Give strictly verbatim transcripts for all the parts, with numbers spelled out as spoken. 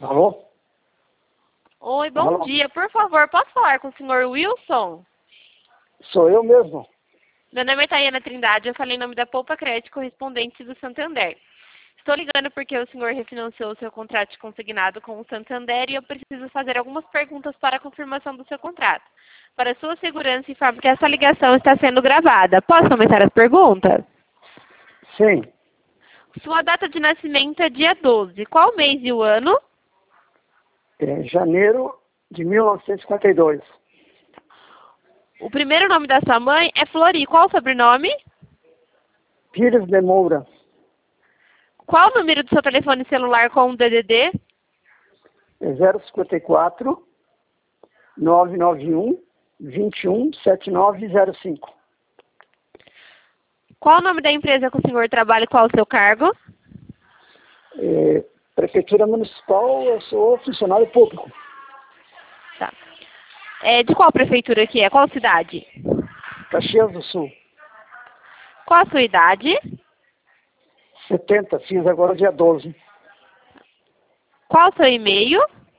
Alô? Oi, bom Alô? dia. Por favor, posso falar com o senhor Wilson? Sou eu mesmo. Meu nome é Tayana Trindade, eu falei em nome da Poupa Crédito Correspondente do Santander. Estou ligando porque o senhor refinanciou o seu contrato de consignado com o Santander e eu preciso fazer algumas perguntas para a confirmação do seu contrato. Para sua segurança, informo que essa ligação está sendo gravada. Posso começar as perguntas? Sim. Sua data de nascimento é dia doze. Qual o mês e o ano? É janeiro de mil novecentos e cinquenta e dois. O primeiro nome da sua mãe é Flori. Qual o sobrenome? Pires de Moura. Qual o número do seu telefone celular com o D D D? É zero cinquenta e quatro, nove nove um, vinte e um, setenta e nove zero cinco. Qual o nome da empresa que o senhor trabalha e qual o seu cargo? É, Prefeitura Municipal, eu sou funcionário público. Tá. É, de qual prefeitura que é? Qual cidade? Caxias do Sul. Qual a sua idade? setenta, fiz agora dia doze. Qual o seu e-mail?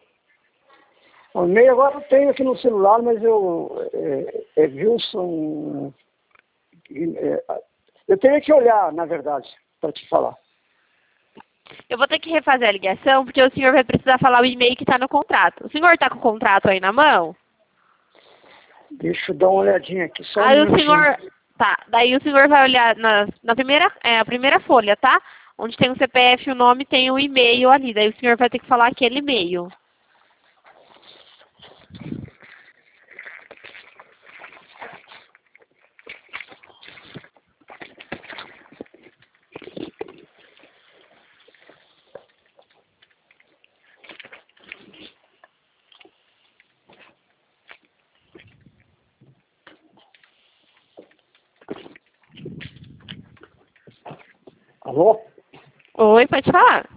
O e-mail agora eu tenho aqui no celular, mas eu... É, é Wilson... É, eu tenho que olhar, na verdade, para te falar. Eu vou ter que refazer a ligação, porque o senhor vai precisar falar o e-mail que está no contrato. O senhor está com o contrato aí na mão? Deixa eu dar uma olhadinha aqui, só um Aí o minutinho. senhor... Tá, daí o senhor vai olhar na, na primeira, é, a primeira folha, tá? Onde tem o C P F e o nome, tem o e-mail ali. Daí o senhor vai ter que falar aquele e-mail. Alô? Oi, pode falar.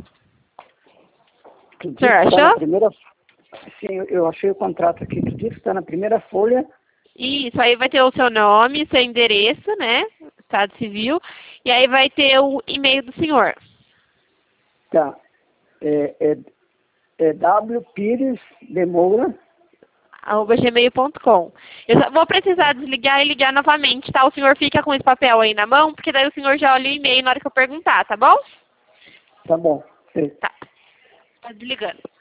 Tu O disse senhor que tá na achou? primeira... Sim, eu- eu achei o contrato aqui. Tu disse que está na primeira folha. Isso, aí vai ter o seu nome, seu endereço, né? Estado civil. E aí vai ter o e-mail do senhor. Tá. É, é, é W Pires de Moura. arroba gmail ponto com. Eu só vou precisar desligar e ligar novamente, tá? O senhor fica com esse papel aí na mão, porque daí o senhor já olha o e-mail na hora que eu perguntar, tá bom? Tá bom. Sei. Tá. Tá desligando.